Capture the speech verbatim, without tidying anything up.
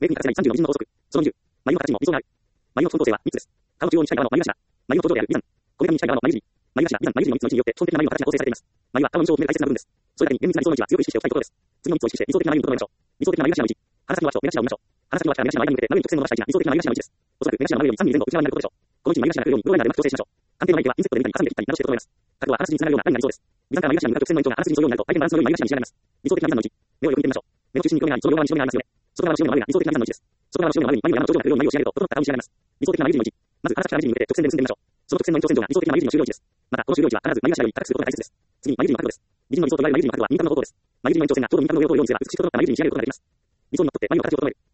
明確に欠かせないさんじゅうの矛盾の法則。そのにじゅう。眉の形にも理想がある。眉の基本構成はみっつです。顔中央に近い側の眉頭。眉の頂上である眉山。こめかみに近い側の眉尻。眉頭、眉山、眉尻のみっつの位置によって基本的な眉の形が構成されています。眉は顔の印象を決める大切な部分です。それだけに厳密な理想の位置は強く意識しておきたいところです。次のみっつを意識して理想的な眉に整えましょう。理想的な眉頭の位置。鼻先の脇と目頭を見ましょう。鼻先の脇から目頭の間に向けて眉に直線を伸ばした位置が理想的な眉頭の位置です。おそらく目頭の眉よりさんミリ前後内側になることでしょう。この位置に眉頭が来るようにフローライナーでうまく調整しましょう。関係の眉毛はピンセットで二回に重ねて切ったりなどして整えます。角度は鼻筋につながるようなラインになりそうです。理想的な眉頭に向かう直線の糸が鼻筋に沿うようになると相手のバランスの良い眉頭に仕上がります。理想的な眉の位置。目をよく見てみましょう。目の中心に黒目があり、その両側に白目がありますよね。外側の白目の眉が理想的な眉の位置です。外側の白目の眉に眉が山の頂上に来るように眉を仕上げると整った顔に仕上がります。理想的な眉尻の位置。まず鼻先から眉尻に向けて直線で結んでみましょう。その直線の延長線上が理想的な眉尻の終了位置です。また、この終了位置は必ず眉頭より高くすることが大切です。次に眉尻の角度です。美人の理想といわれる眉尻の角度は右側の方向です。眉尻の延長線がちょうど右側の上を通るようにすれば美しく整った眉尻に仕上げることができます。理想にのっとって眉の形を整える。